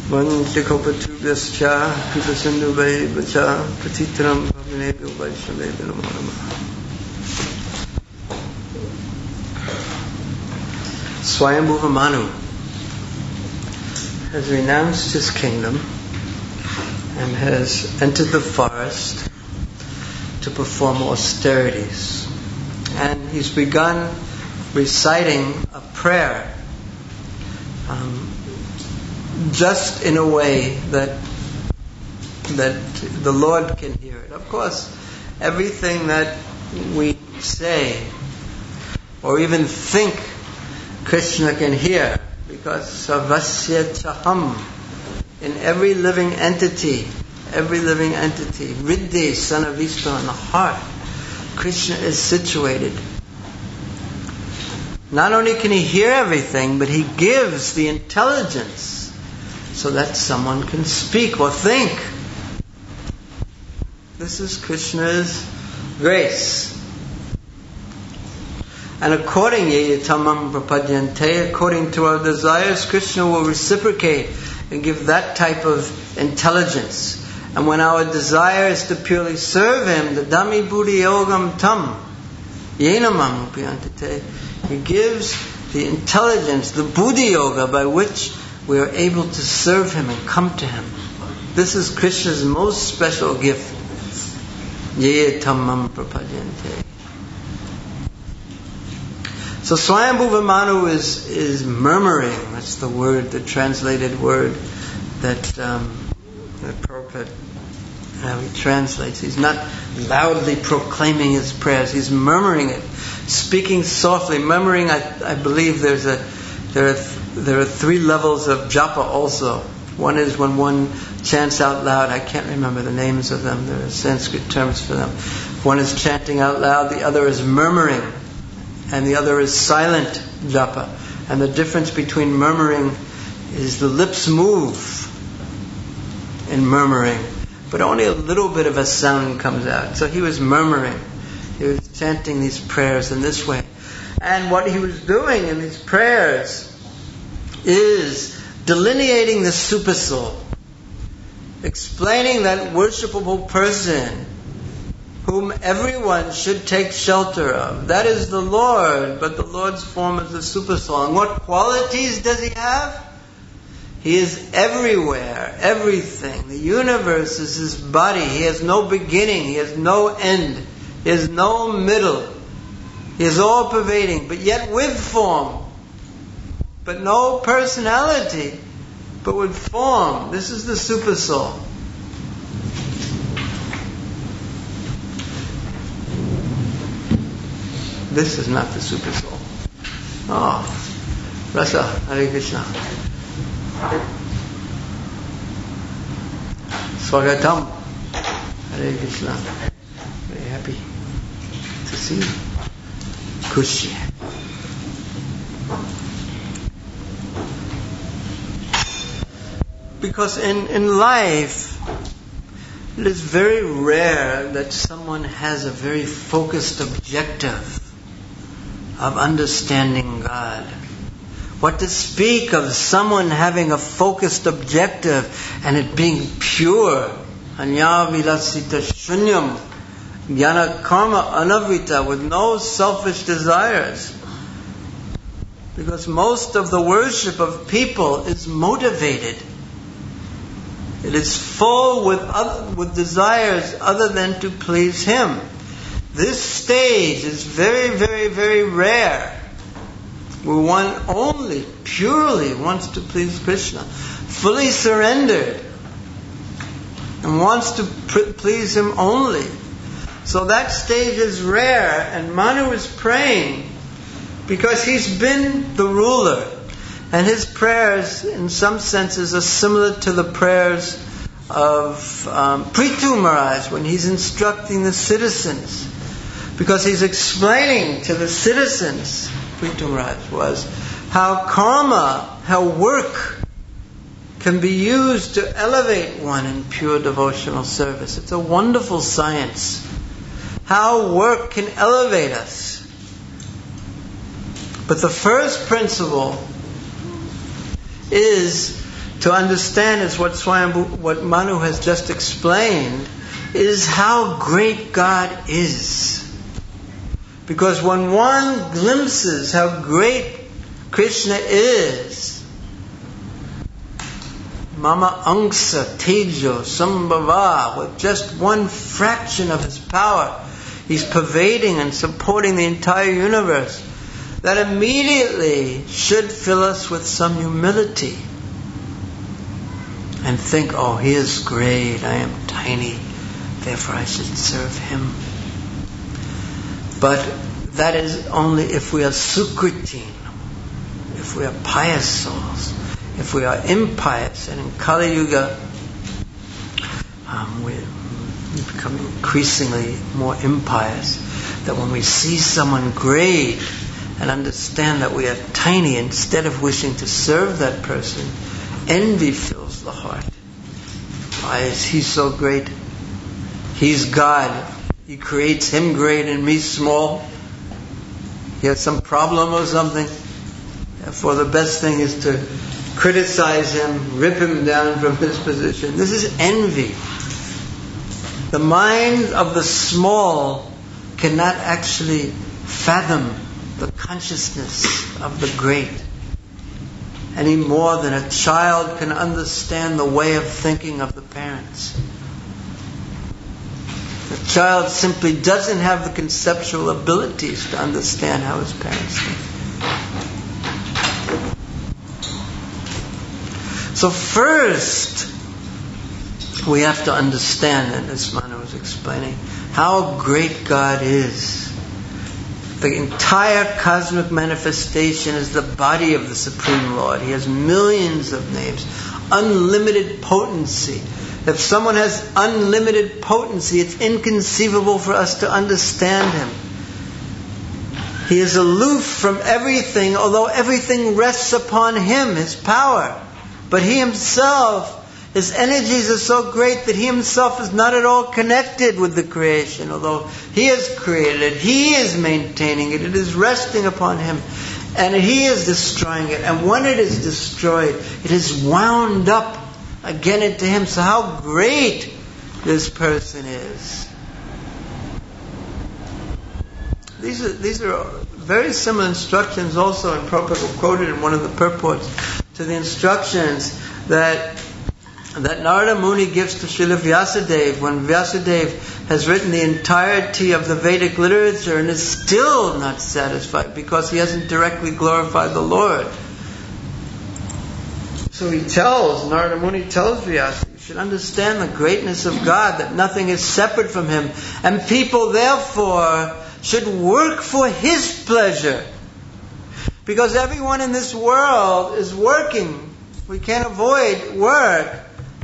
Vantikopatubhyascha Kripasindhubhaivacha Patitram Bhavanebhyo Vaishnavebhyo Namo Namaha. Swayambhuva Manu has renounced his kingdom and has entered the forest to perform austerities. And he's begun reciting a prayer just in a way that the Lord can hear it. Of course, everything that we say or even think Krishna can hear, because Sarvasya Chaham, in every living entity, Riddhi, son of Vishnu, in the heart, Krishna is situated. Not only can he hear everything, but he gives the intelligence so that someone can speak or think. This is Krishna's grace. And according to our desires, Krishna will reciprocate and give that type of intelligence. And when our desire is to purely serve him, the Dhammi Buddhi Yogam Tam Yenamam Upiyantate, he gives the intelligence, the Buddhi Yoga, by which we are able to serve him and come to him. This is Krishna's most special gift. Ye Tammam Prapadyante. So Swayambhuva Manu is murmuring. That's the word, the translated word that Prabhupada he translates. He's not loudly proclaiming his prayers. He's murmuring it, speaking softly. Murmuring, I believe there are 3 levels of japa also. One is when one chants out loud. I can't remember the names of them. There are Sanskrit terms for them. One is chanting out loud. The other is murmuring. And the other is silent japa. And the difference between murmuring is the lips move in murmuring, but only a little bit of a sound comes out. So he was murmuring. He was chanting these prayers in this way. And what he was doing in these prayers is delineating the supersoul, explaining that worshipable person whom everyone should take shelter of. That is the Lord, but the Lord's form is the supersoul. And what qualities does he have? He is everywhere, everything. The universe is his body. He has no beginning. He has no end. He has no middle. He is all pervading, but yet with form. But no personality, but with form. This is the supersoul. This is not the supersoul. Oh, Rasa, Hare Krishna. Swagatam, Hare Krishna. Very happy to see you. Kushi. Because in life, it is very rare that someone has a very focused objective of understanding God. What to speak of someone having a focused objective and it being pure. Anya vilasita shunyam, jnana karma anavrita, with no selfish desires. Because most of the worship of people is motivated. It is full with desires other than to please him. This stage is very, very, very rare, where one only purely wants to please Krishna, fully surrendered, and wants to please him only. So that stage is rare, and Manu is praying because he's been the ruler, and his prayers in some senses are similar to the prayers of Prithu Maharaj when he's instructing the citizens. Because he's explaining to the citizens, Prithu Maharaj was, how karma, how work can be used to elevate one in pure devotional service. It's a wonderful science. How work can elevate us. But the first principle is to understand is what Manu has just explained, is how great God is. Because when one glimpses how great Krishna is, Mama Angsa Tejo Sambhava, with just one fraction of his power, he's pervading and supporting the entire universe. That immediately should fill us with some humility and think, oh, he is great, I am tiny, therefore I should serve him. But that is only if we are Sukritin, if we are pious souls. If we are impious, and in Kali Yuga we become increasingly more impious, that when we see someone great and understand that we are tiny, instead of wishing to serve that person, envy fills the heart. Why is he so great? He's God. He creates him great and me small. He has some problem or something. Therefore the best thing is to criticize him, rip him down from his position. This is envy. The mind of the small cannot actually fathom the consciousness of the great any more than a child can understand the way of thinking of the parents. The child simply doesn't have the conceptual abilities to understand how his parents think. So first, we have to understand, and as Manu was explaining, how great God is. The entire cosmic manifestation is the body of the Supreme Lord. He has millions of names, unlimited potency. If someone has unlimited potency, it's inconceivable for us to understand him. He is aloof from everything, although everything rests upon him, his power. But he himself, his energies are so great that he himself is not at all connected with the creation. Although he has created it, he is maintaining it, it is resting upon him, and he is destroying it. And when it is destroyed, it is wound up again into him. So how great this person is. These are very similar instructions also, and Prabhupada quoted in one of the purports to the instructions that Narada Muni gives to Srila Vyasadeva when Vyasadeva has written the entirety of the Vedic literature and is still not satisfied because he hasn't directly glorified the Lord. So Narada Muni tells Vyasa, you should understand the greatness of God, that nothing is separate from him, and people therefore should work for his pleasure. Because everyone in this world is working. We can't avoid work.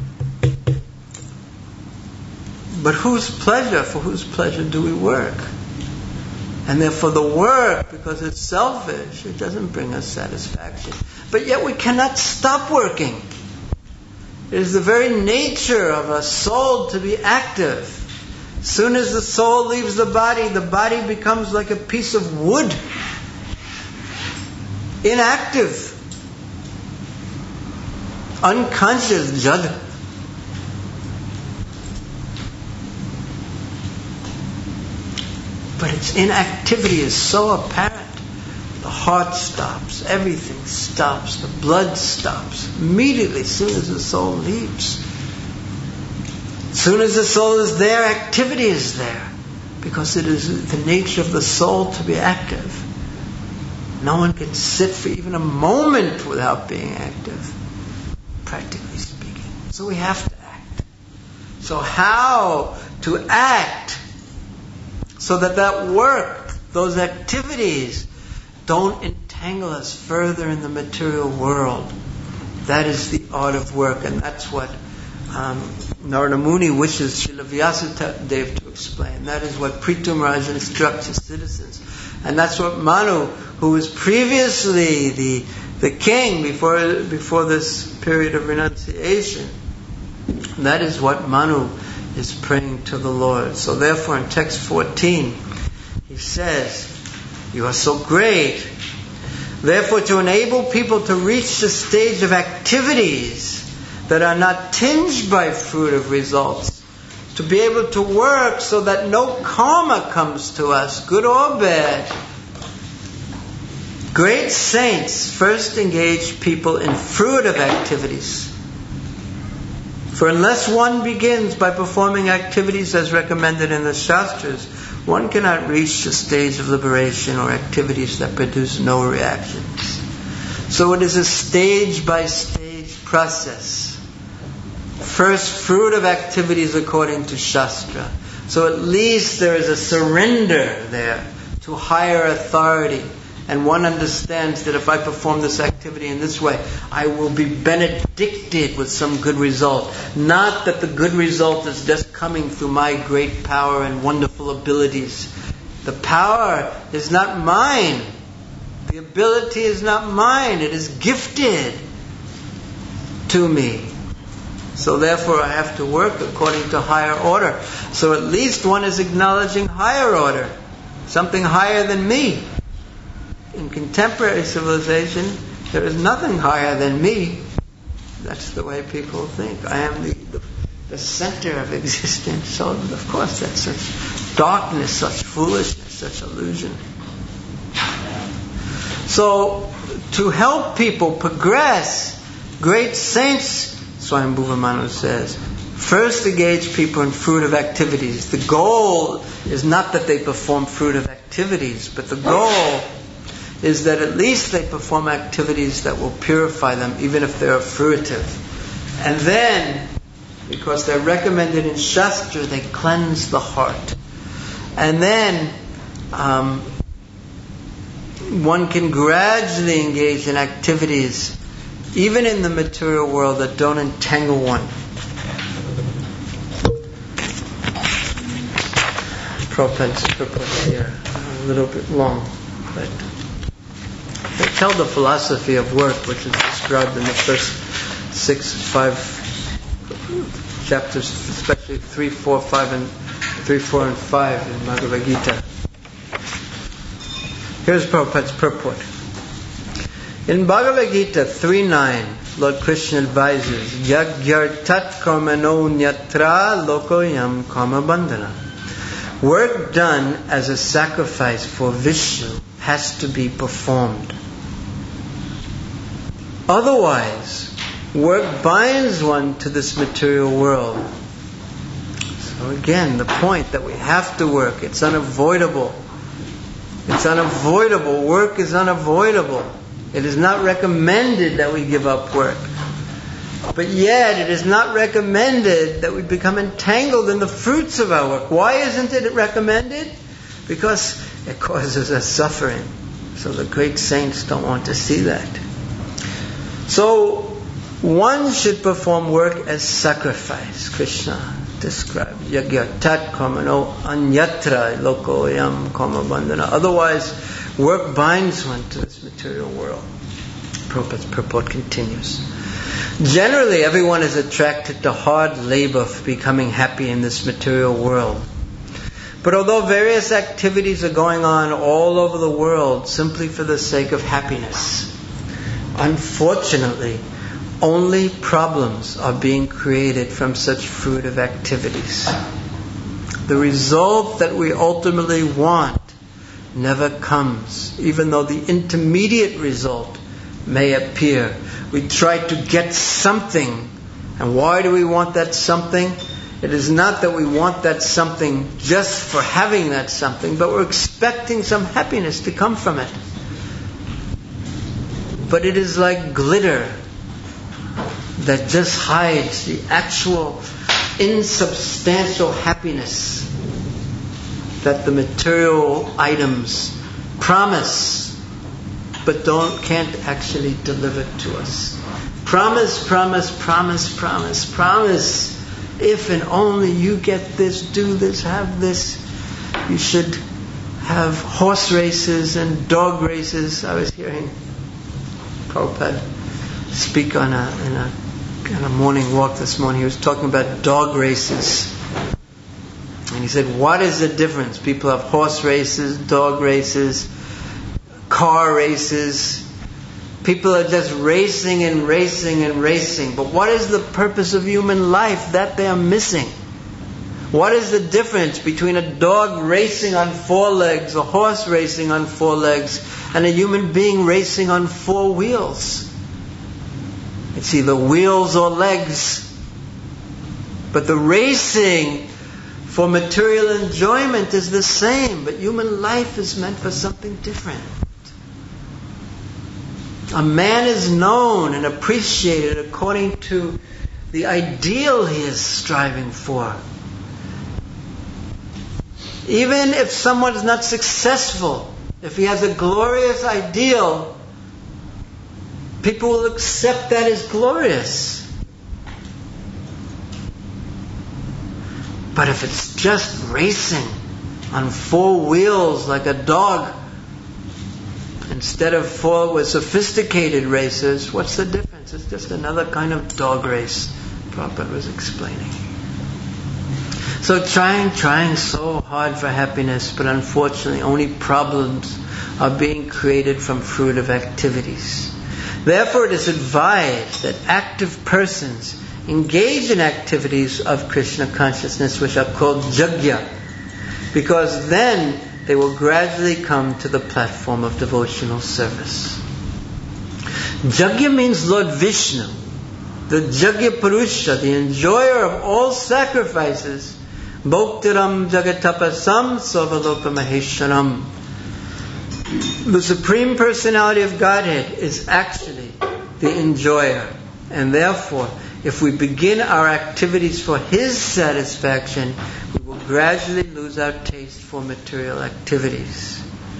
But for whose pleasure do we work? And therefore the work, because it's selfish, it doesn't bring us satisfaction. But yet we cannot stop working. It is the very nature of a soul to be active. As soon as the soul leaves the body becomes like a piece of wood. Inactive. Unconscious, jad. But its inactivity is so apparent. The heart stops, everything stops, the blood stops immediately as soon as the soul leaves. As soon as the soul is there, activity is there, because it is the nature of the soul to be active. No one can sit for even a moment without being active, practically speaking. So we have to act. So how to act so that work, those activities, don't entangle us further in the material world. That is the art of work, and that's what Narada Muni wishes Srila Vyasadeva to explain. That is what Pritu Maharaj instructs his citizens. And that's what Manu, who was previously the king before this period of renunciation, that is what Manu is praying to the Lord. So therefore in text 14, he says, you are so great. Therefore, to enable people to reach the stage of activities that are not tinged by fruitive results, to be able to work so that no karma comes to us, good or bad. Great saints first engage people in fruitive activities. For unless one begins by performing activities as recommended in the Shastras, one cannot reach the stage of liberation or activities that produce no reactions. So it is a stage-by-stage process. First, fruitive activities according to Shastra. So at least there is a surrender there to higher authority. And one understands that if I perform this activity in this way, I will be benedicted with some good result. Not that the good result is just coming through my great power and wonderful abilities. The power is not mine. The ability is not mine. It is gifted to me. So therefore I have to work according to higher order. So at least one is acknowledging higher order. Something higher than me. In contemporary civilization, there is nothing higher than me. That's the way people think. I am the center of existence. So, of course, that's such darkness, such foolishness, such illusion. So, to help people progress, great saints, Swayambhuva Manu says, first engage people in fruitive activities. The goal is not that they perform fruitive activities, but the goal is that at least they perform activities that will purify them, even if they are fruitive. And then, because they're recommended in Shastra, they cleanse the heart. And then, one can gradually engage in activities, even in the material world, that don't entangle one. Prabhupada's purport here, a little bit long, but they tell the philosophy of work, which is described in the first 5 chapters, especially 3, 4, 5, and 3, 4, and 5 in Bhagavad Gita. Here's Prabhupada's purport. In Bhagavad Gita 3.9, Lord Krishna advises, Yagyartat karmano nyatra lokoyam karma bandhana. Work done as a sacrifice for Vishnu has to be performed. Otherwise, work binds one to this material world. So again, the point that we have to work, it's unavoidable. It's unavoidable. Work is unavoidable. It is not recommended that we give up work. But yet, it is not recommended that we become entangled in the fruits of our work. Why isn't it recommended? Because it causes us suffering. So the great saints don't want to see that. So, one should perform work as sacrifice. Krishna described. Yagyatat karmano anyatra lokoyam karma bandhana. Otherwise, work binds one to this material world. Prabhupada's purport continues. Generally, everyone is attracted to hard labor for becoming happy in this material world. But although various activities are going on all over the world simply for the sake of happiness, unfortunately, only problems are being created from such fruitive activities. The result that we ultimately want never comes, even though the intermediate result may appear. We try to get something. And why do we want that something? It is not that we want that something just for having that something, but we're expecting some happiness to come from it. But it is like glitter that just hides the actual insubstantial happiness that the material items promise, but can't actually deliver to us. Promise, promise, promise, promise, promise. If and only you get this, do this, have this. You should have horse races and dog races. I was hearing Prabhupada speak on a morning walk this morning. He was talking about dog races. And he said, what is the difference? People have horse races, dog races, car races. People are just racing and racing and racing. But what is the purpose of human life? That they are missing. What is the difference between a dog racing on 4 legs, a horse racing on 4 legs, and a human being racing on 4 wheels? It's either wheels or legs. But the racing for material enjoyment is the same. But human life is meant for something different. A man is known and appreciated according to the ideal he is striving for. Even if someone is not successful, if he has a glorious ideal, people will accept that as glorious. But if it's just racing on 4 wheels like a dog, instead of 4 with sophisticated racers, what's the difference? It's just another kind of dog race, Prabhupada was explaining. So trying so hard for happiness, but unfortunately only problems are being created from fruitive activities. Therefore it is advised that active persons engage in activities of Krishna consciousness which are called jagya, because then they will gradually come to the platform of devotional service. Jagya means Lord Vishnu, the Jagya Purusha, the enjoyer of all sacrifices, Bhoktiram Jagatapasam Sarvaloka Mahesharam. The Supreme Personality of Godhead is actually the enjoyer, and therefore, if we begin our activities for His satisfaction, we will gradually lose our taste for material activities.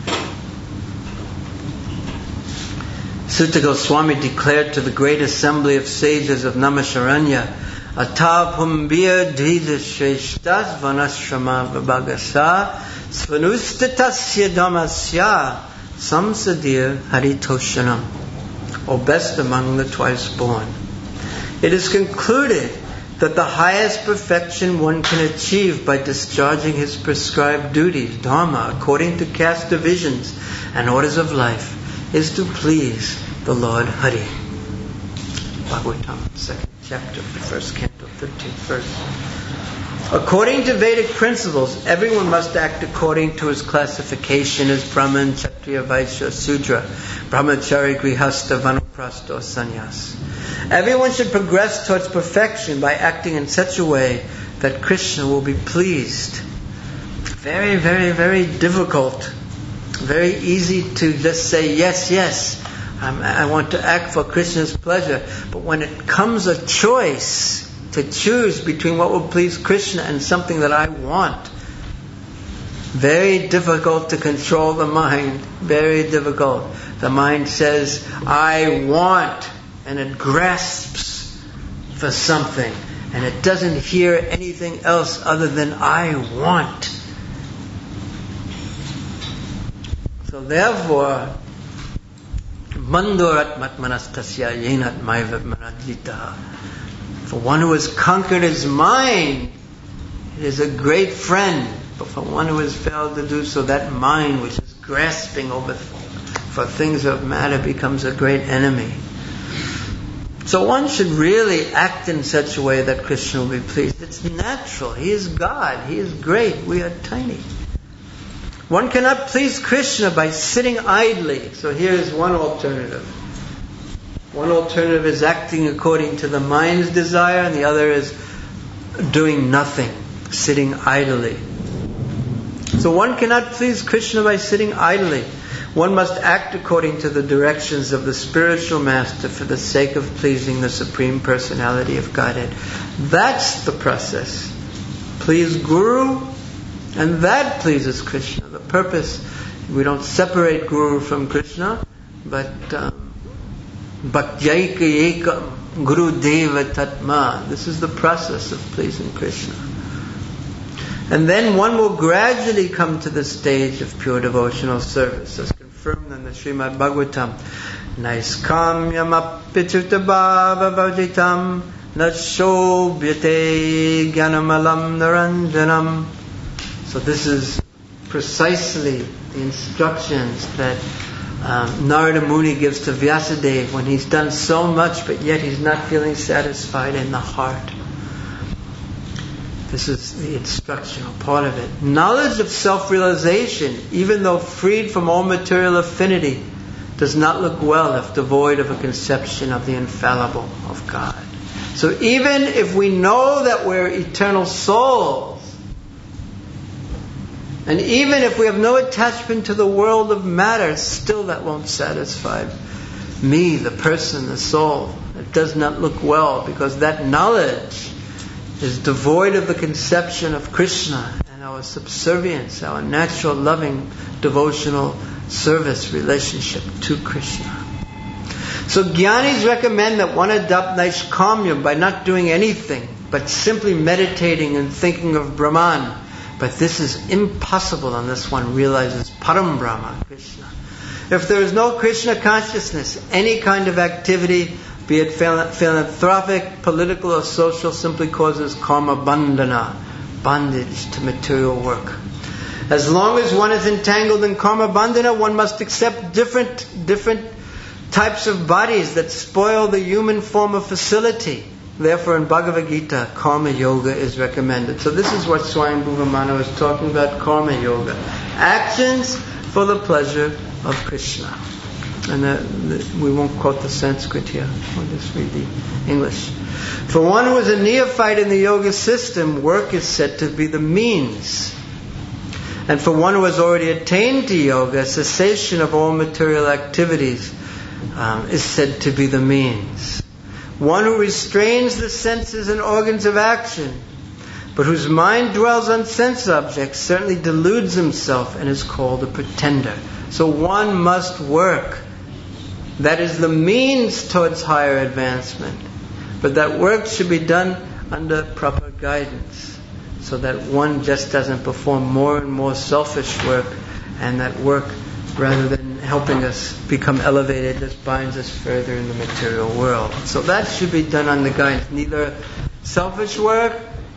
Sutta Goswami declared to the great assembly of sages of Namasharanya, Atapambir Dvida Shreshtas Vanashrama Vabhagasa Svanustatasya Dhamasya Samsadir Haritoshanam. O best among the twice born. It is concluded that the highest perfection one can achieve by discharging his prescribed duties, dharma, according to caste divisions and orders of life, is to please the Lord Hari. Bhagavatam, 2nd chapter, 1st canto, 13th verse. According to Vedic principles, everyone must act according to his classification as Brahman, Kshatriya, Vaishya, Sudra, Brahmachari, Grihastha, Vanaprastha, or Sannyas. Everyone should progress towards perfection by acting in such a way that Krishna will be pleased. Very, very, very difficult. Very easy to just say, yes, yes, I want to act for Krishna's pleasure. But when it comes a choice to choose between what will please Krishna and something that I want, very difficult to control the mind. Very difficult. The mind says, I want, and it grasps for something, and it doesn't hear anything else other than I want. So therefore, Mandurat Matmanastasya Yenat Maivat Manadita. For one who has conquered his mind, it is a great friend. But for one who has failed to do so, that mind which is grasping over for things of matter becomes a great enemy. So one should really act in such a way that Krishna will be pleased. It's natural. He is God. He is great. We are tiny. One cannot please Krishna by sitting idly. So here is one alternative. One alternative is acting according to the mind's desire, and the other is doing nothing, sitting idly. So one cannot please Krishna by sitting idly. One must act according to the directions of the spiritual master for the sake of pleasing the Supreme Personality of Godhead. That's the process. Please Guru, and that pleases Krishna. The purpose, we don't separate Guru from Krishna, but Bhakyaika Yeka Guru Deva Tatma. This is the process of pleasing Krishna. And then one will gradually come to the stage of pure devotional service, as confirmed in the Srimad Bhagavatam. Naiskamyam apicirta bhava vajitam nashobhyate jnanamalam naranjanam. So this is precisely the instructions that Narada Muni gives to Vyasadeva when he's done so much but yet he's not feeling satisfied in the heart. This is the instructional part of it. Knowledge of self-realization, even though freed from all material affinity, does not look well if devoid of a conception of the infallible of God. So even if we know that we're eternal souls, and even if we have no attachment to the world of matter, still that won't satisfy me, the person, the soul. It does not look well because that knowledge is devoid of the conception of Krishna and our subservience, our natural, loving, devotional service relationship to Krishna. So Jnanis recommend that one adopt Naishkamya by not doing anything, but simply meditating and thinking of Brahman. But this is impossible unless one realizes Param Brahma, Krishna. If there is no Krishna consciousness, any kind of activity, be it philanthropic, political or social, simply causes karma bandhana, bondage to material work. As long as one is entangled in karma bandhana, one must accept different types of bodies that spoil the human form of facility. Therefore, in Bhagavad Gita, karma yoga is recommended. So this is what Swayambhuva Manu is talking about, karma yoga. Actions for the pleasure of Krishna. And we won't quote the Sanskrit here. We'll just read the English. For one who is a neophyte in the yoga system, work is said to be the means. And for one who has already attained to yoga, cessation of all material activities is said to be the means. One who restrains the senses and organs of action, but whose mind dwells on sense objects, certainly deludes himself and is called a pretender. So one must work. That is the means towards higher advancement. But that work should be done under proper guidance, so that one just doesn't perform more and more selfish work, and that work, rather than helping us become elevated, just binds us further in the material world. So that should be done under guidance. Neither selfish work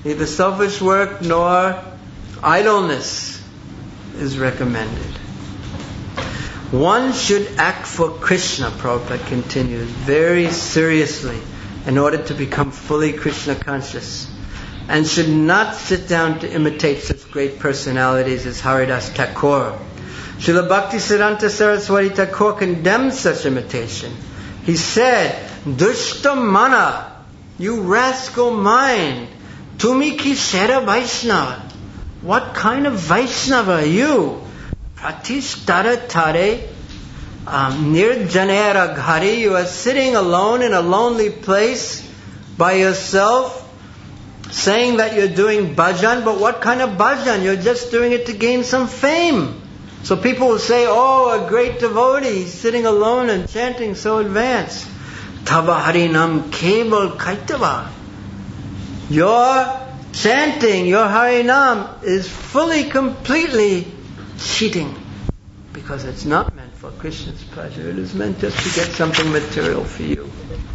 nor idleness is recommended. One should act for Krishna, Prabhupada continues, very seriously in order to become fully Krishna conscious, and should not sit down to imitate such great personalities as Haridas Thakur. Srila Bhaktisiddhanta Saraswati Thakur condemns such imitation. He said, Dushta mana, you rascal mind, tumi ki shera Vaishnava. What kind of Vaishnava are you? Pratishtara tare nirjanera ghari. You are sitting alone in a lonely place by yourself, saying that you're doing bhajan, but what kind of bhajan? You're just doing it to gain some fame. So people will say, oh, a great devotee, sitting alone and chanting so advanced. Tava harinam kebal kaitava. Your chanting, your harinam is fully, completely cheating. Because it's not meant for Krishna's pleasure. It is meant just to get something material for you.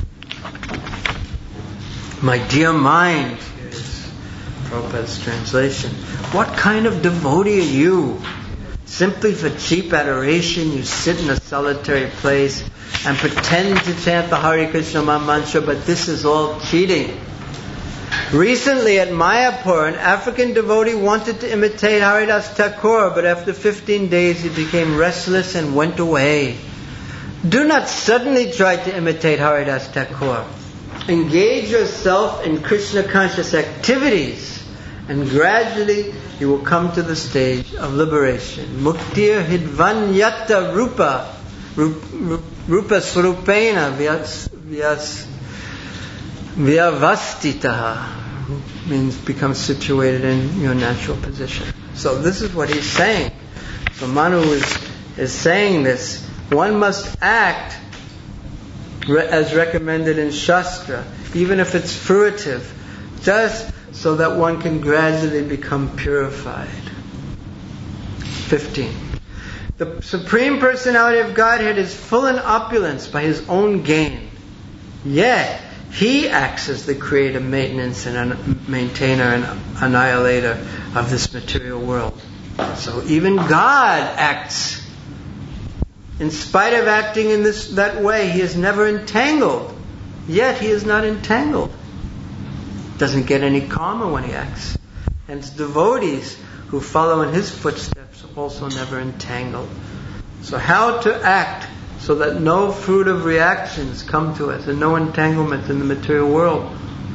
My dear mind, here's Prabhupada's translation. What kind of devotee are you? Simply for cheap adoration, you sit in a solitary place and pretend to chant the Hare Krishna mantra, but this is all cheating. Recently at Mayapur, an African devotee wanted to imitate Haridas Thakur, but after 15 days he became restless and went away. Do not suddenly try to imitate Haridas Thakur. Engage yourself in Krishna conscious activities, and gradually you will come to the stage of liberation. Muktir hidvanyata rupa swarupena vyavastitaha, means become situated in your natural position. So this is what he's saying. So Manu is saying this. One must act as recommended in Shastra, even if it's fruitive, just so that one can gradually become purified. 15. The Supreme Personality of Godhead is full in opulence by His own gain. Yet, He acts as the creator, maintenance, and maintainer and annihilator of this material world. So even God acts In spite of acting in that way, he is never entangled. Yet he is not entangled. Doesn't get any karma when he acts. Hence devotees who follow in his footsteps are also never entangled. So how to act so that no fruit of reactions come to us and no entanglement in the material world?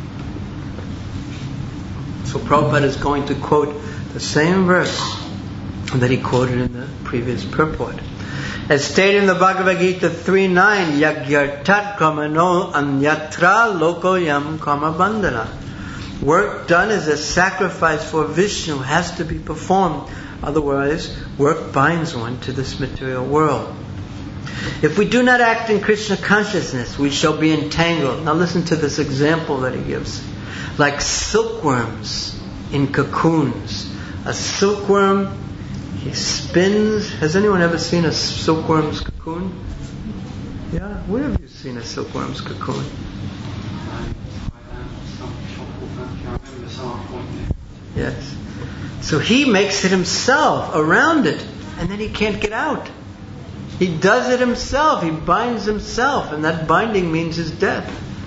So Prabhupada is going to quote the same verse that he quoted in the previous purport. As stated in the Bhagavad Gita 3.9, Yagyartat kamano anyatra lokoyam kama bandhana. Work done as a sacrifice for Vishnu has to be performed. Otherwise, work binds one to this material world. If we do not act in Krishna consciousness, we shall be entangled. Now listen to this example that he gives. Like silkworms in cocoons. A silkworm, he spins. Has anyone ever seen a silkworm's cocoon? Yeah? Where have you seen a silkworm's cocoon? Yes. So he makes it himself, around it, and then he can't get out. He does it himself. He binds himself, and that binding means his death.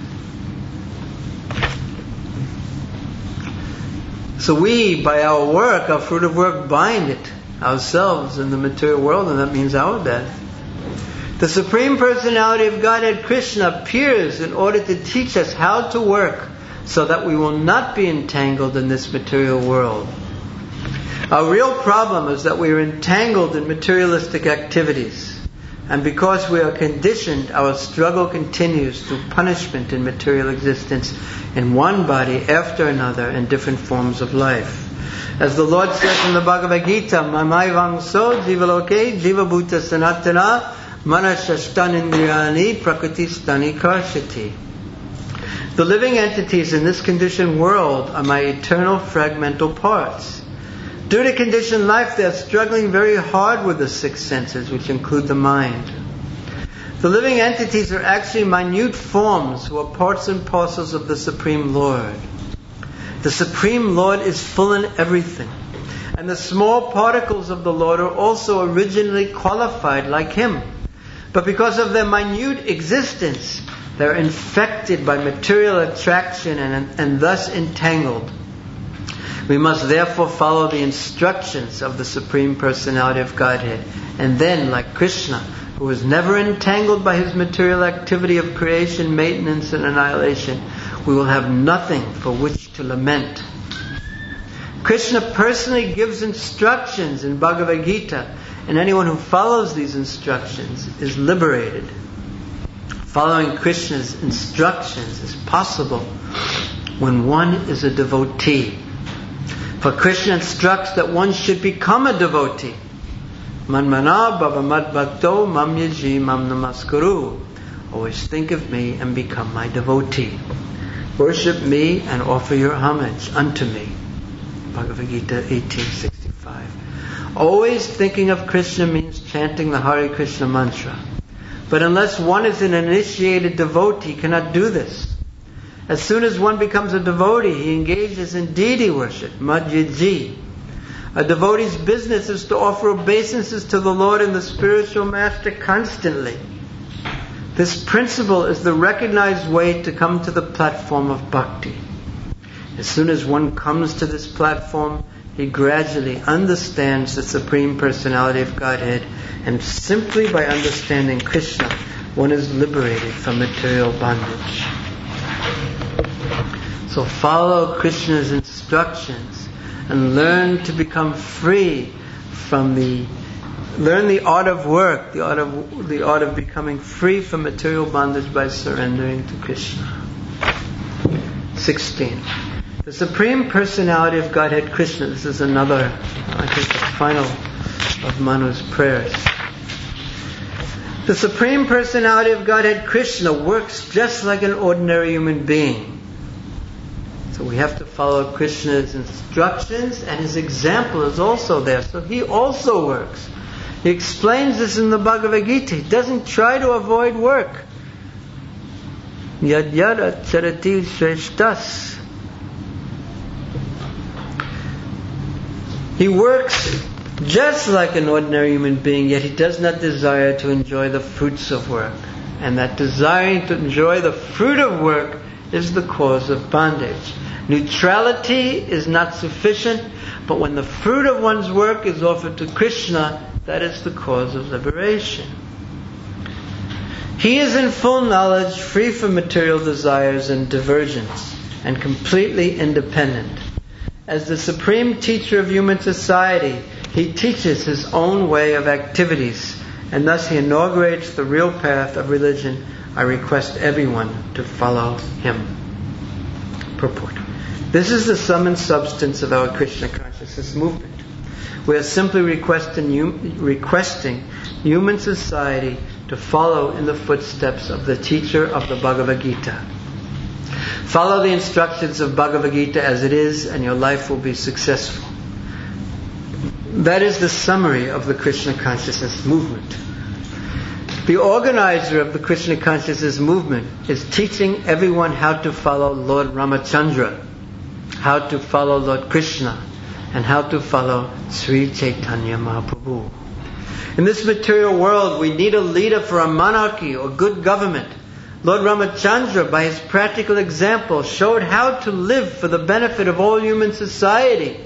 So we, by our work, our fruit of work, bind it ourselves in the material world, and that means our death. The Supreme Personality of Godhead, Krishna, appears in order to teach us how to work so that we will not be entangled in this material world. Our real problem is that we are entangled in materialistic activities. And because we are conditioned, our struggle continues through punishment in material existence in one body after another in different forms of life. As the Lord says in the Bhagavad Gita, Mamai vangso jivaloke jivabhuta sanatana manashashtanindriyani prakriti karshati. The living entities in this conditioned world are my eternal fragmental parts. Due to conditioned life, they are struggling very hard with the six senses, which include the mind. The living entities are actually minute forms who are parts and parcels of the Supreme Lord. The Supreme Lord is full in everything. And the small particles of the Lord are also originally qualified like Him. But because of their minute existence, they are infected by material attraction and thus entangled. We must therefore follow the instructions of the Supreme Personality of Godhead. And then, like Krishna, who was never entangled by his material activity of creation, maintenance, and annihilation, we will have nothing for which to lament. Krishna personally gives instructions in Bhagavad Gita, and anyone who follows these instructions is liberated. Following Krishna's instructions is possible when one is a devotee. For Krishna instructs that one should become a devotee. Manmana bhavamad bhakto mam yaji mam namaskuru. Always think of me and become my devotee. Worship me and offer your homage unto me. Bhagavad Gita 1865. Always thinking of Krishna means chanting the Hare Krishna mantra. But unless one is an initiated devotee, he cannot do this. As soon as one becomes a devotee, he engages in deity worship, madhyaji. A devotee's business is to offer obeisances to the Lord and the spiritual master constantly. This principle is the recognized way to come to the platform of bhakti. As soon as one comes to this platform, he gradually understands the Supreme Personality of Godhead, and simply by understanding Krishna, one is liberated from material bondage. So follow Krishna's instructions and learn to become free from learn the art of work, the art of becoming free from material bondage by surrendering to Krishna. 16. The Supreme Personality of Godhead Krishna. This is another, I think, the final of Manu's prayers. The Supreme Personality of Godhead Krishna works just like an ordinary human being. So we have to follow Krishna's instructions, and his example is also there. So he also works. He explains this in the Bhagavad Gita. He doesn't try to avoid work. Yad yad acharati shreshtas. He works just like an ordinary human being, yet he does not desire to enjoy the fruits of work. And that desiring to enjoy the fruit of work is the cause of bondage. Neutrality is not sufficient, but when the fruit of one's work is offered to Krishna, that is the cause of liberation. He is in full knowledge, free from material desires and diversions, and completely independent. As the supreme teacher of human society, he teaches his own way of activities, and thus he inaugurates the real path of religion. I request everyone to follow him. Purport. This is the sum and substance of our Krishna consciousness movement. We are simply requesting human society to follow in the footsteps of the teacher of the Bhagavad Gita. Follow the instructions of Bhagavad Gita as it is, and your life will be successful. That is the summary of the Krishna consciousness movement. The organizer of the Krishna consciousness movement is teaching everyone how to follow Lord Ramachandra, how to follow Lord Krishna, and how to follow Sri Chaitanya Mahaprabhu. In this material world, we need a leader for a monarchy or good government. Lord Ramachandra, by his practical example, showed how to live for the benefit of all human society.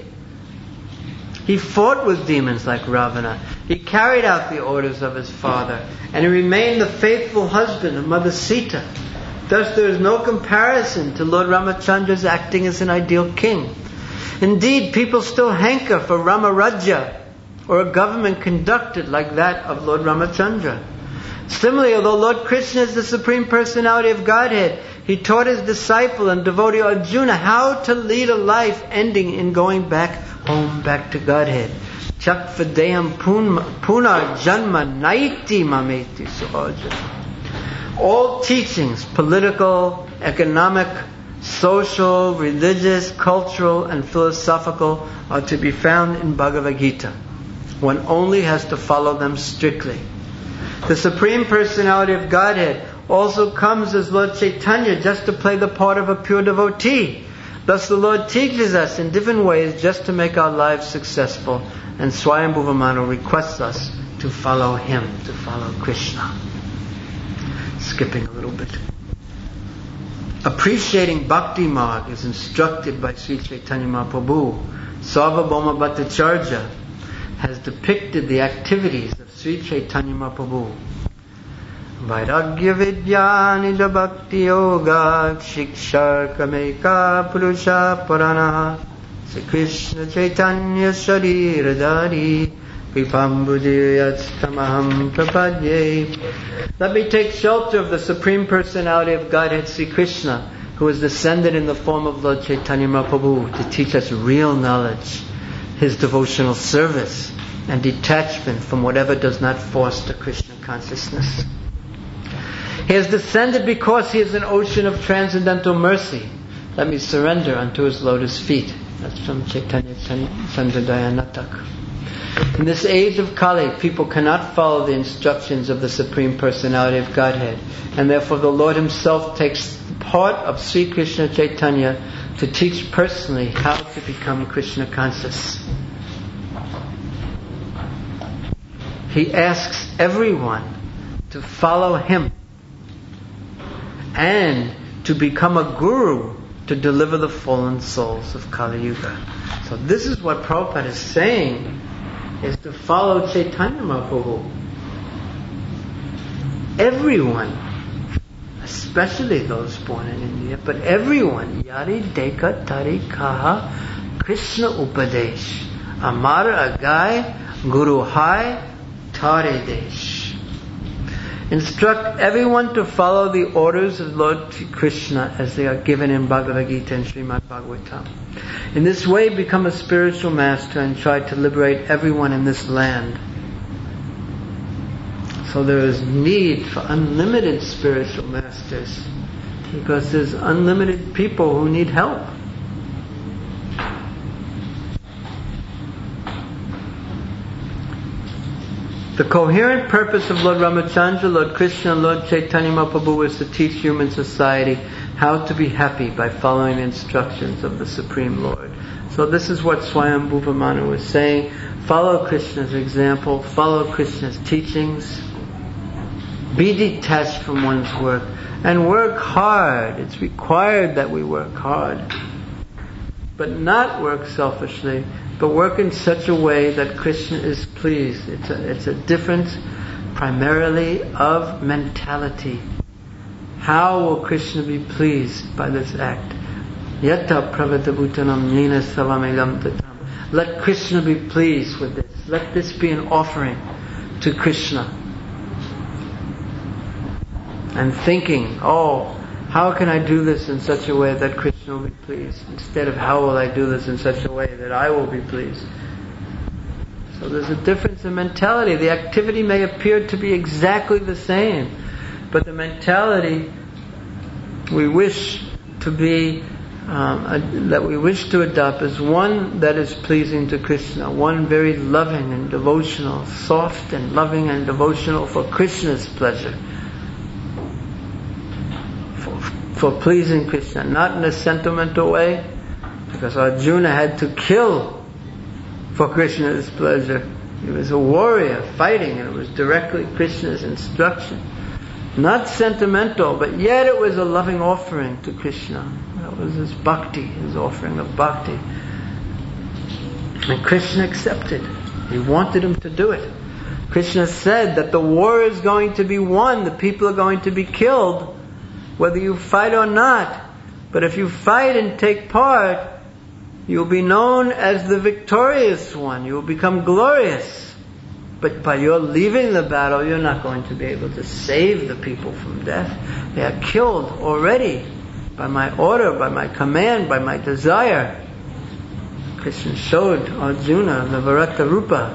He fought with demons like Ravana. He carried out the orders of his father, and he remained the faithful husband of Mother Sita. Thus there is no comparison to Lord Ramachandra's acting as an ideal king. Indeed, people still hanker for Ramarajya, or a government conducted like that of Lord Ramachandra. Similarly, although Lord Krishna is the Supreme Personality of Godhead, he taught his disciple and devotee Arjuna how to lead a life ending in going back home, back to Godhead. Chak vadeham punar janma naiti mameti suarjuna. All teachings, political, economic, social, religious, cultural, and philosophical, are to be found in Bhagavad Gita. One only has to follow them strictly. The Supreme Personality of Godhead also comes as Lord Chaitanya just to play the part of a pure devotee. Thus the Lord teaches us in different ways just to make our lives successful. And Swayambhuva Manu requests us to follow him, to follow Krishna. Skipping a little bit. Appreciating Bhakti Marg is instructed by Sri Chaitanya Mahaprabhu. Sarvabhauma Bhattacharya has depicted the activities of Sri Chaitanya Mahaprabhu. Vairagya Vidya Nija Bhakti Yoga Shikshar Kameka Purusha Parana Sri Krishna Chaitanya Sharira Dhari Vipambudiyastamaham Prapadye. Let me take shelter of the Supreme Personality of Godhead, Sri Krishna, who is descended in the form of Lord Chaitanya Mahaprabhu to teach us real knowledge, his devotional service, and detachment from whatever does not foster Krishna consciousness. He has descended because he is an ocean of transcendental mercy. Let me surrender unto his lotus feet. That's from Chaitanya Chandradaya Natak. In this age of Kali, people cannot follow the instructions of the Supreme Personality of Godhead, and therefore the Lord himself takes part of Sri Krishna Chaitanya to teach personally how to become Krishna conscious. He asks everyone to follow him and to become a guru to deliver the fallen souls of Kali Yuga. So this is what Prabhupada is saying, is to follow Chaitanya Mahaprabhu. Everyone, especially those born in India, but everyone, Yari Deka Tari Kaha Krishna Upadesh Amar Agai Guru Hai Tare Desh. Instruct everyone to follow the orders of Lord Krishna as they are given in Bhagavad Gita and Srimad Bhagavatam. In this way, become a spiritual master and try to liberate everyone in this land. So there is need for unlimited spiritual masters, because there's unlimited people who need help. The coherent purpose of Lord Ramachandra, Lord Krishna, and Lord Chaitanya Mahaprabhu is to teach human society how to be happy by following the instructions of the Supreme Lord. So this is what Swayambhuva Manu is saying. follow Krishna's example, follow Krishna's teachings, be detached from one's work, and work hard. It's required that we work hard. But not work selfishly, but work in such a way that Krishna is pleased. It's a difference primarily of mentality. How will Krishna be pleased by this act? Yatta pravadabhutanam nina salamegam tatam. Let Krishna be pleased with this. Let this be an offering to Krishna. And thinking, how can I do this in such a way that Krishna will be pleased? Instead of how will I do this in such a way that I will be pleased? So there's a difference in mentality. The activity may appear to be exactly the same, but the mentality we wish to be, that we wish to adopt is one that is pleasing to Krishna, one very loving and devotional, soft and loving and devotional for Krishna's pleasure. For pleasing Krishna, not in a sentimental way, because Arjuna had to kill for Krishna's pleasure. He was a warrior fighting, and it was directly Krishna's instruction. Not sentimental, but yet it was a loving offering to Krishna. That was his bhakti, his offering of bhakti. And Krishna accepted. He wanted him to do it. Krishna said that the war is going to be won, the people are going to be killed, whether you fight or not. But if you fight and take part, you'll be known as the victorious one. You will become glorious. But by your leaving the battle, you're not going to be able to save the people from death. They are killed already by my order, by my command, by my desire. Krishna showed Arjuna the Varata Rupa.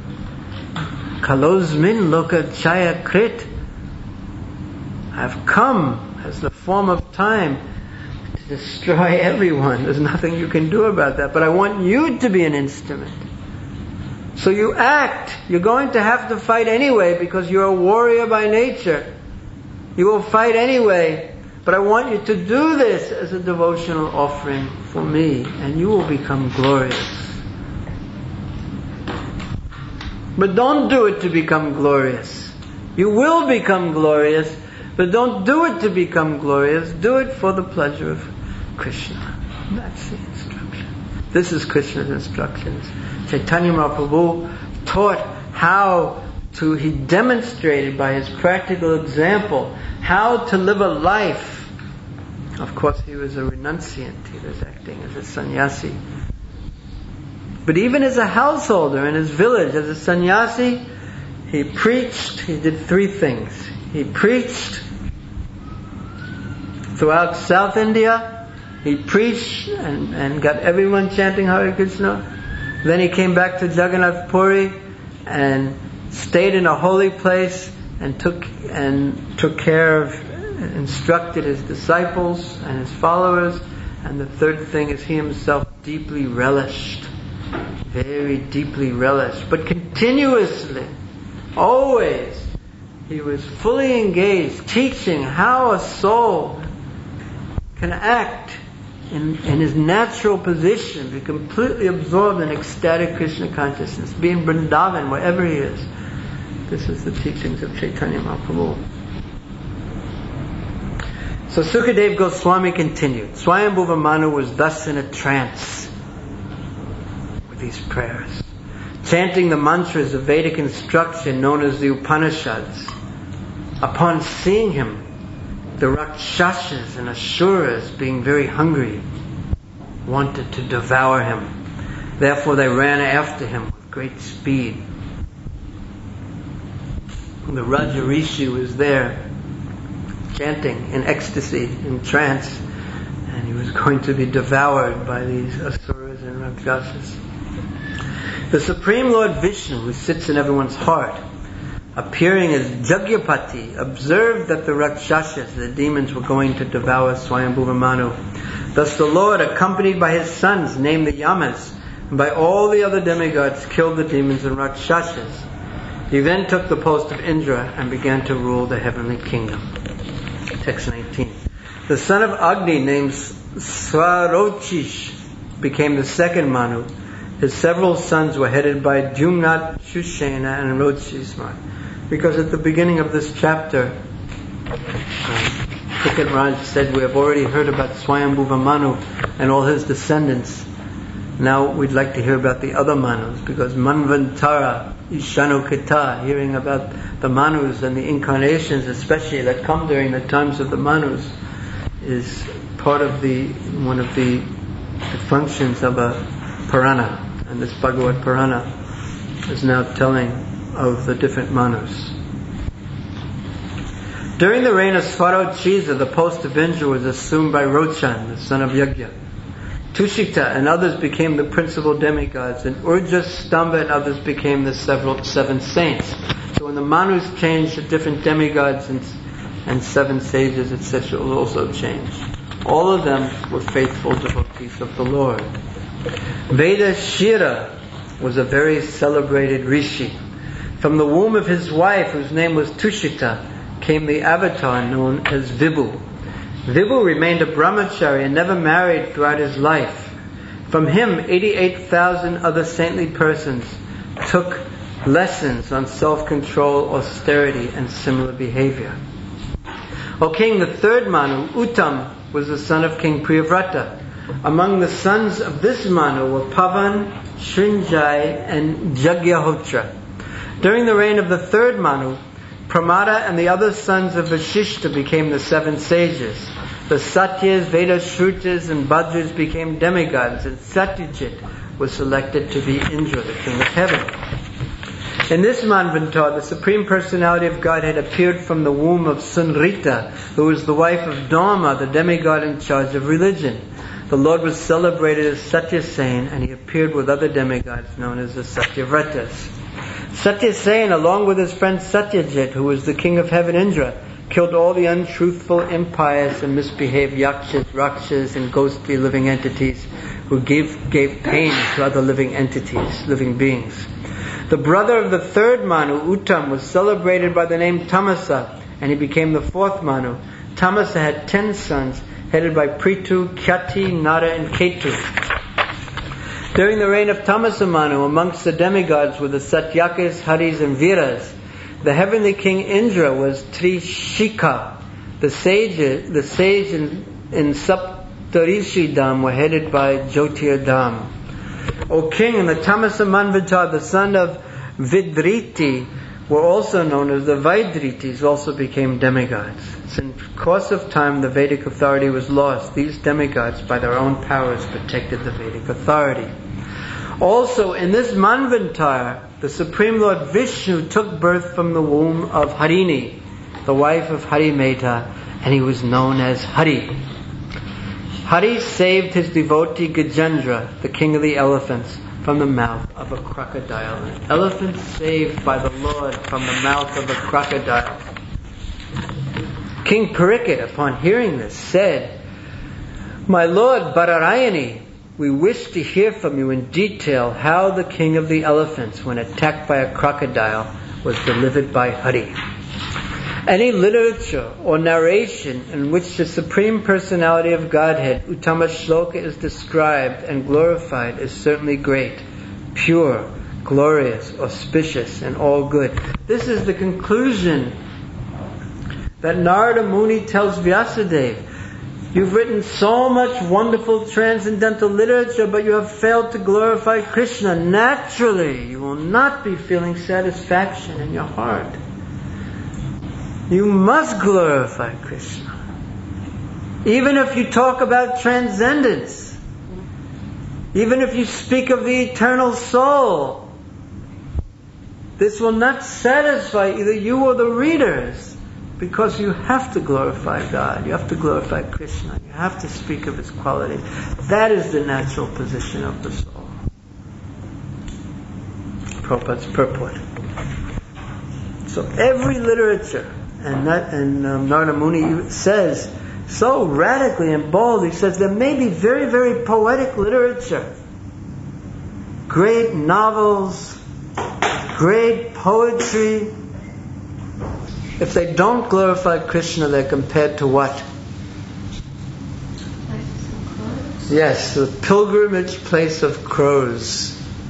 Kalosmin loka chaya krit. I've come as the form of time to destroy everyone. There's nothing you can do about that. But I want you to be an instrument. So you act. You're going to have to fight anyway because you're a warrior by nature. You will fight anyway. But I want you to do this as a devotional offering for me, and you will become glorious. But don't do it to become glorious. You will become glorious, but don't do it to become glorious. Do it for the pleasure of Krishna. That's the instruction. This is Krishna's instructions. Chaitanya Mahaprabhu taught how to, he demonstrated by his practical example how to live a life. Of course, he was a renunciant. He was acting as a sannyasi. But even as a householder in his village, as a sannyasi, he preached. He did three things. He preached throughout South India. He preached and got everyone chanting Hare Krishna. Then he came back to Jagannath Puri and stayed in a holy place and took care of, instructed his disciples and his followers. And the third thing is he himself deeply relished, very deeply relished, but continuously, always, he was fully engaged, teaching how a soul can act in his natural position, be completely absorbed in ecstatic Krishna consciousness, be in Vrindavan, wherever he is. This is the teachings of Chaitanya Mahaprabhu. So Sukadev Goswami continued. Swayambhuva Manu was thus in a trance with these prayers, chanting the mantras of Vedic instruction known as the Upanishads. Upon seeing him, the Rakshasas and Asuras, being very hungry, wanted to devour him. Therefore they ran after him with great speed. The Raja Rishi was there, chanting in ecstasy, in trance, and he was going to be devoured by these Asuras and Rakshasas. The Supreme Lord Vishnu, who sits in everyone's heart, appearing as Jagyapati, observed that the Rakshasas, the demons, were going to devour Swayambhuva Manu. Thus the Lord, accompanied by his sons, named the Yamas, and by all the other demigods, killed the demons and Rakshasas. He then took the post of Indra and began to rule the heavenly kingdom. Text 19. The son of Agni, named Swarochish, became the second Manu, His several sons were headed by Jumnat, Shushena, and Rodshismar. Because at the beginning of this chapter, Tiket Raj said, we have already heard about Swayambhuva Manu and all his descendants. Now we'd like to hear about the other Manus, because Manvantara, Ishanukita, hearing about the Manus and the incarnations especially that come during the times of the Manus, is part of one of the functions of a Purana. And this Bhagavad Purana is now telling of the different Manus. During the reign of Svarochiza, the post of Indra was assumed by Rochan, the son of Yajna. Tushita and others became the principal demigods, and Urja, Stamba and others became the seven saints. So when the Manus changed, the different demigods and seven sages, etc., will also change. All of them were faithful devotees of the Lord. Veda Shira was a very celebrated rishi. From the womb of his wife, whose name was Tushita, came the avatar known as Vibhu. Vibhu remained a brahmachari and never married throughout his life. From him, 88,000 other saintly persons took lessons on self-control, austerity, and similar behavior. O king, the third Manu, Uttam, was the son of King Priyavrata. Among the sons of this Manu were Pavan, Srinjai, and Jagyahotra. During the reign of the third Manu, Pramada and the other sons of Vashishta became the seven sages. The Satyas, Vedashrutas, and Bhadras became demigods, and Satyajit was selected to be Indra, the king of heaven. In this Manvantar, the Supreme Personality of Godhead appeared from the womb of Sunrita, who was the wife of Dharma, the demigod in charge of religion. The Lord was celebrated as Satyasen, and he appeared with other demigods known as the Satyavratas. Satyasen, along with his friend Satyajit, who was the king of heaven Indra, killed all the untruthful, impious, and misbehaved yakshas, rakshas, and ghostly living entities who gave pain to other living entities, living beings. The brother of the third Manu, Uttam, was celebrated by the name Tamasa, and he became the fourth Manu. Tamasa had 10 sons, headed by Prithu, Kyati, Nara, and Ketu. During the reign of Tamasa Manu, amongst the demigods were the Satyakas, Haris, and Viras. The heavenly king Indra was Trishika. The sage in Saptarishi Dham were headed by Jyotir Dham. O king, in the Tamasa Manvanta, the son of Vidriti, were also known as the Vaidritis, also became demigods. In the course of time, the Vedic authority was lost. These demigods, by their own powers, protected the Vedic authority. Also, in this Manvantar, the Supreme Lord Vishnu took birth from the womb of Harini, the wife of Harimeta, and he was known as Hari. Hari saved his devotee Gajendra, the king of the elephants, from the mouth of a crocodile. An elephant saved by the Lord from the mouth of a crocodile. King Parikshit, upon hearing this, said, "My Lord Badarayani, we wish to hear from you in detail how the king of the elephants, when attacked by a crocodile, was delivered by Hari." Any literature or narration in which the Supreme Personality of Godhead, Uttama Shloka, is described and glorified is certainly great, pure, glorious, auspicious, and all good. This is the conclusion that Narada Muni tells Vyasadeva. You've written so much wonderful transcendental literature, but you have failed to glorify Krishna. Naturally, you will not be feeling satisfaction in your heart. You must glorify Krishna. Even if you talk about transcendence, even if you speak of the eternal soul, this will not satisfy either you or the readers, because you have to glorify God. You have to glorify Krishna. You have to speak of His quality. That is the natural position of the soul. Prabhupada's purport. So every literature, and Narada Muni says so radically and bold, he says there may be very, very poetic literature, great novels, great poetry. If they don't glorify Krishna, they're compared to what? Yes, the pilgrimage place of crows.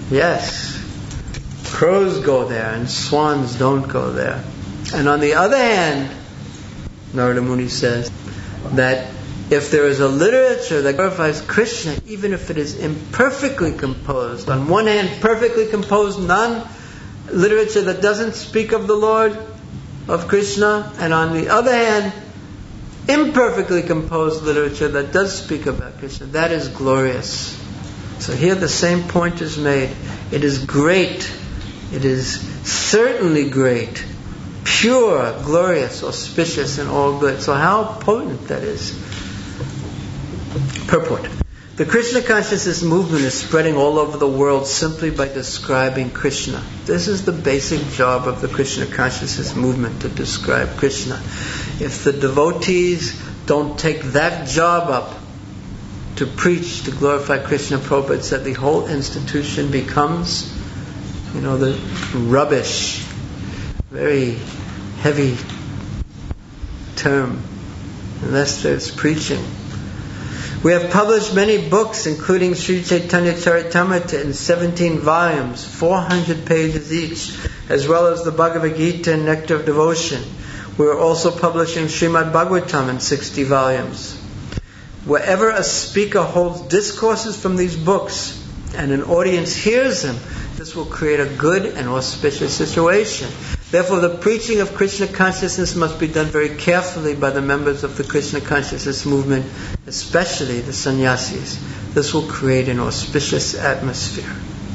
Yes. Crows go there and swans don't go there. And on the other hand, Narada Muni says that if there is a literature that glorifies Krishna, even if it is imperfectly composed, on one hand perfectly composed non-literature that doesn't speak of the Lord, of Krishna, and on the other hand imperfectly composed literature that does speak about Krishna, that is glorious. So here the same point is made. It is great. It is certainly great, pure, glorious, auspicious, and all good. So how potent that is. Purport. The Krishna consciousness movement is spreading all over the world simply by describing Krishna. This is the basic job of the Krishna consciousness movement, to describe Krishna. If the devotees don't take that job up to preach, to glorify Krishna, Prabhupada said the whole institution becomes, the rubbish. Very heavy term, unless there's preaching. We have published many books, including Sri Chaitanya Charitamrita in 17 volumes, 400 pages each, as well as the Bhagavad Gita and Nectar of Devotion. We are also publishing Srimad Bhagavatam in 60 volumes. Wherever a speaker holds discourses from these books and an audience hears them, this will create a good and auspicious situation. Therefore, the preaching of Krishna consciousness must be done very carefully by the members of the Krishna consciousness movement, especially the sannyasis. This will create an auspicious atmosphere.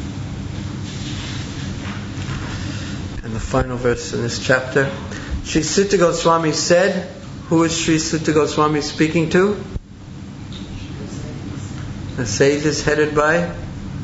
And the final verse in this chapter. Sri Sutta Goswami said, who is Sri Sutta Goswami speaking to? The sages headed by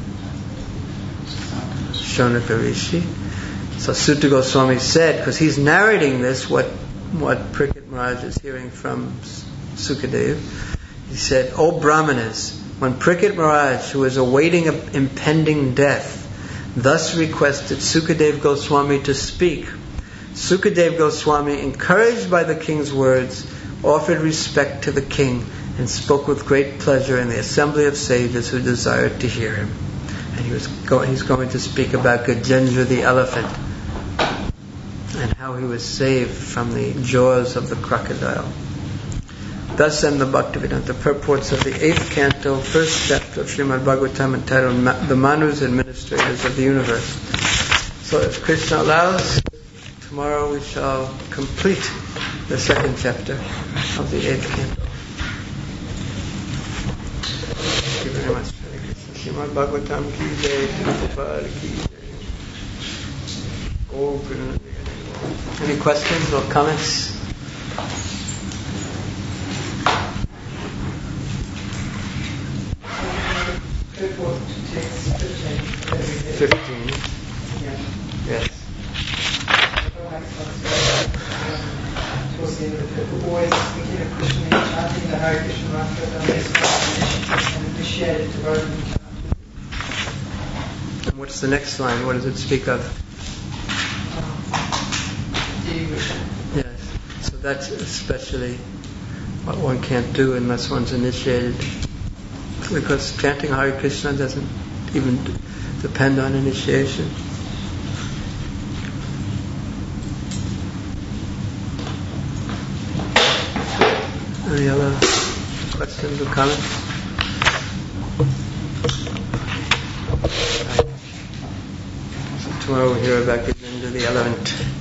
Shaunaka Rishi. So Sutta Goswami said, because he's narrating this, what Parikshit Maharaj is hearing from Sukadev, he said, O Brahmanas, when Parikshit Maharaj, who is awaiting impending death, thus requested Sukadev Goswami to speak, Sukadev Goswami, encouraged by the king's words, offered respect to the king and spoke with great pleasure in the assembly of sages who desired to hear him. And he's going to speak about Gajendra the elephant and how he was saved from the jaws of the crocodile. Thus end the Bhaktivedanta purports of the 8th canto, 1st chapter of Srimad Bhagavatam, entitled The Manus Administrators of the Universe. So if Krishna allows, tomorrow we shall complete the 2nd chapter of the 8th canto. Thank you very much. Srimad Bhagavatam ki jai, Prabhupada ki jai. Om Purnamani. Any questions or comments? Purport to text 15. Yes. Towards the end of the purport, always thinking of Krishna and chanting the Hare Krishna mantra and initiated devotee. And what's the next line? What does it speak of? Yes. So that's especially what one can't do unless one's initiated. Because chanting Hare Krishna doesn't even depend on initiation. Any other questions or comments? Right. So tomorrow we'll hear about Gajendra the elephant.